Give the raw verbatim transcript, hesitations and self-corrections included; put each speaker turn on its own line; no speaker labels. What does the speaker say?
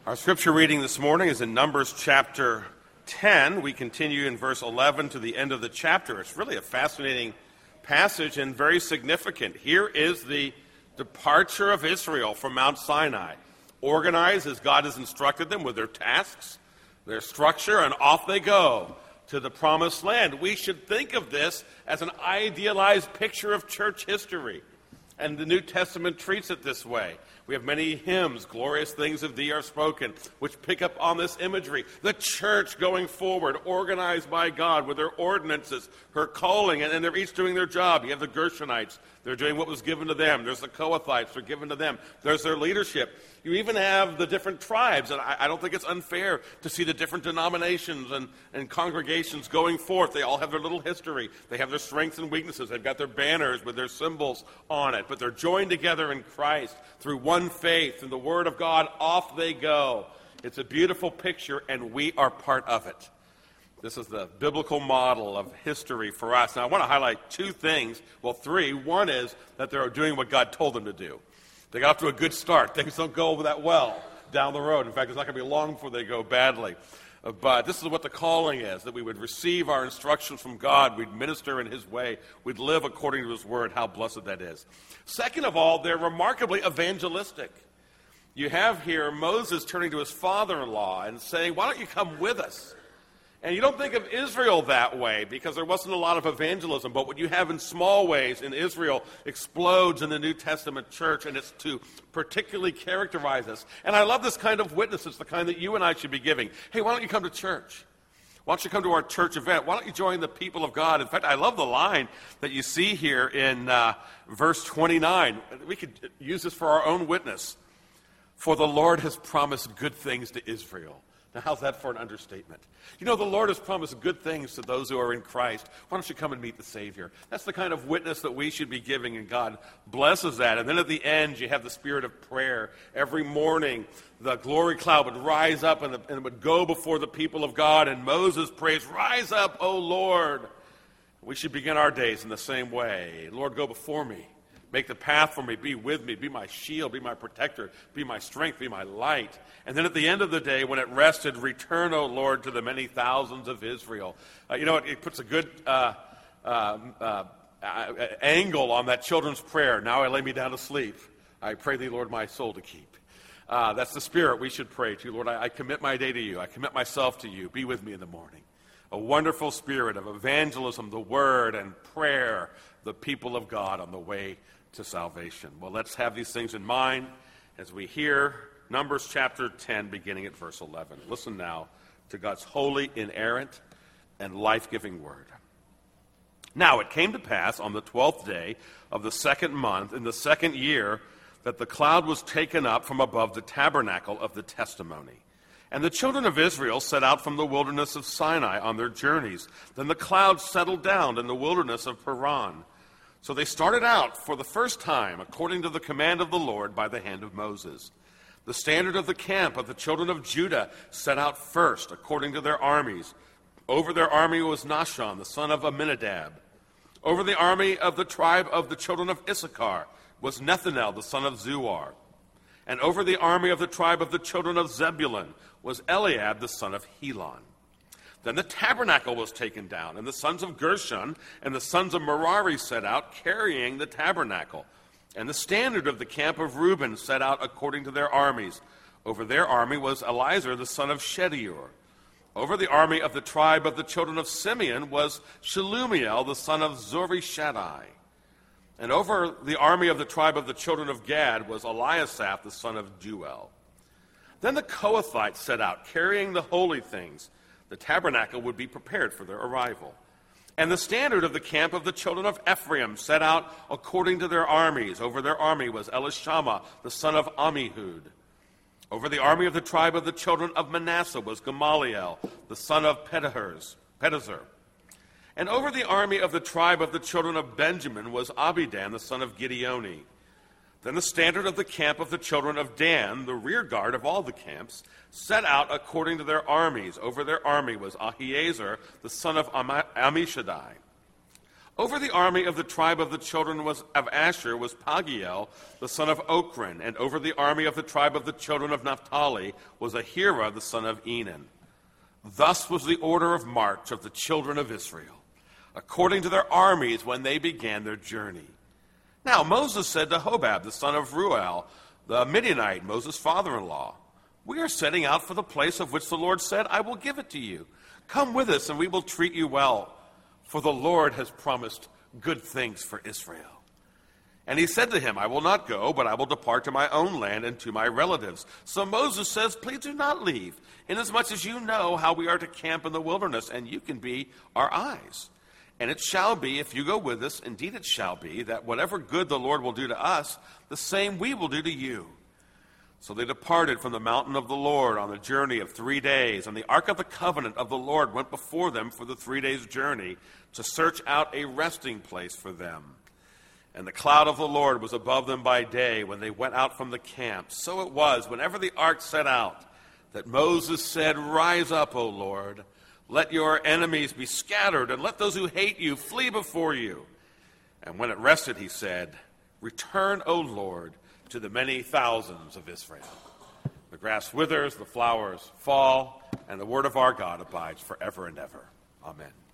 Our scripture reading this morning is in Numbers chapter ten. We continue in verse eleven to the end of the chapter. It's really a fascinating passage and very significant. Here is the departure of Israel from Mount Sinai, organized as God has instructed them with their tasks, their structure, and off they go to the promised land. We should think of this as an idealized picture of church history, and the New Testament treats it this way. We have many hymns, glorious things of thee are spoken, which pick up on this imagery. The church going forward, organized by God with their ordinances, her calling, and, and they're each doing their job. You have the Gershonites, they're doing what was given to them. There's the Kohathites, they're given to them. There's their leadership. You even have the different tribes, and I, I don't think it's unfair to see the different denominations and, and congregations going forth. They all have their little history. They have their strengths and weaknesses. They've got their banners with their symbols on it, but they're joined together in Christ through one faith and the Word of God. Off they go. It's a beautiful picture, and we are part of it. This is the biblical model of history for us. Now, I want to highlight two things. Well, three. One is that they're doing what God told them to do. They got off to a good start. Things don't go that well down the road. In fact, it's not going to be long before they go badly. Uh, but this is what the calling is, that we would receive our instructions from God. We'd minister in His way. We'd live according to His Word. How blessed that is. Second of all, they're remarkably evangelistic. You have here Moses turning to his father-in-law and saying, why don't you come with us? And you don't think of Israel that way because there wasn't a lot of evangelism. But what you have in small ways in Israel explodes in the New Testament church, and it's to particularly characterize us. And I love this kind of witness. It's the kind that you and I should be giving. Hey, why don't you come to church? Why don't you come to our church event? Why don't you join the people of God? In fact, I love the line that you see here in uh, verse twenty-nine. We could use this for our own witness. For the Lord has promised good things to Israel. Now, how's that for an understatement? You know, the Lord has promised good things to those who are in Christ. Why don't you come and meet the Savior? That's the kind of witness that we should be giving, and God blesses that. And then at the end, you have the spirit of prayer. Every morning, the glory cloud would rise up and, the, and it would go before the people of God, and Moses prays, rise up, O Lord. We should begin our days in the same way. Lord, go before me. Make the path for me, be with me, be my shield, be my protector, be my strength, be my light. And then at the end of the day, when it rested, return, O Lord, to the many thousands of Israel. Uh, you know, it, it puts a good uh, uh, uh, uh, angle on that children's prayer. Now I lay me down to sleep. I pray thee, Lord, my soul to keep. Uh, that's the spirit we should pray to. Lord, I, I commit my day to you. I commit myself to you. Be with me in the morning. A wonderful spirit of evangelism, the word and prayer, the people of God on the way to salvation. Well, let's have these things in mind as we hear Numbers chapter ten, beginning at verse eleven. Listen now to God's holy, inerrant, and life-giving word. Now it came to pass on the twelfth day of the second month in the second year that the cloud was taken up from above the tabernacle of the testimony. And the children of Israel set out from the wilderness of Sinai on their journeys. Then the cloud settled down in the wilderness of Paran. So they started out for the first time according to the command of the Lord by the hand of Moses. The standard of the camp of the children of Judah set out first according to their armies. Over their army was Nahshon, the son of Amminadab. Over the army of the tribe of the children of Issachar was Nethanel, the son of Zuar. And over the army of the tribe of the children of Zebulun was Eliab, the son of Helon. Then the tabernacle was taken down, and the sons of Gershon and the sons of Merari set out, carrying the tabernacle. And the standard of the camp of Reuben set out according to their armies. Over their army was Elizur, the son of Shedeur. Over the army of the tribe of the children of Simeon was Shelumiel, the son of Zorishaddai. And over the army of the tribe of the children of Gad was Eliasaph, the son of Duel. Then the Kohathites set out, carrying the holy things. The tabernacle would be prepared for their arrival. And the standard of the camp of the children of Ephraim set out according to their armies. Over their army was Elishama, the son of Ammihud. Over the army of the tribe of the children of Manasseh was Gamaliel, the son of Pedahzur. And over the army of the tribe of the children of Benjamin was Abidan, the son of Gideoni. Then the standard of the camp of the children of Dan, the rear guard of all the camps, set out according to their armies. Over their army was Ahiezer, the son of Ammishaddai. Over the army of the tribe of the children was, of Asher was Pagiel, the son of Ochran, and over the army of the tribe of the children of Naphtali was Ahira, the son of Enan. Thus was the order of march of the children of Israel, according to their armies when they began their journey. Now Moses said to Hobab, the son of Ruel, the Midianite, Moses' father-in-law, "We are setting out for the place of which the Lord said, 'I will give it to you.' Come with us, and we will treat you well. For the Lord has promised good things for Israel." And he said to him, "I will not go, but I will depart to my own land and to my relatives." So Moses says, "Please do not leave, inasmuch as you know how we are to camp in the wilderness, and you can be our eyes. And it shall be, if you go with us, indeed it shall be, that whatever good the Lord will do to us, the same we will do to you." So they departed from the mountain of the Lord on a journey of three days, and the ark of the covenant of the Lord went before them for the three days' journey to search out a resting place for them. And the cloud of the Lord was above them by day when they went out from the camp. So it was, whenever the ark set out, that Moses said, "Rise up, O Lord, let your enemies be scattered, and let those who hate you flee before you." And when it rested, he said, "Return, O Lord, to the many thousands of Israel." The grass withers, the flowers fall, and the word of our God abides forever and ever. Amen.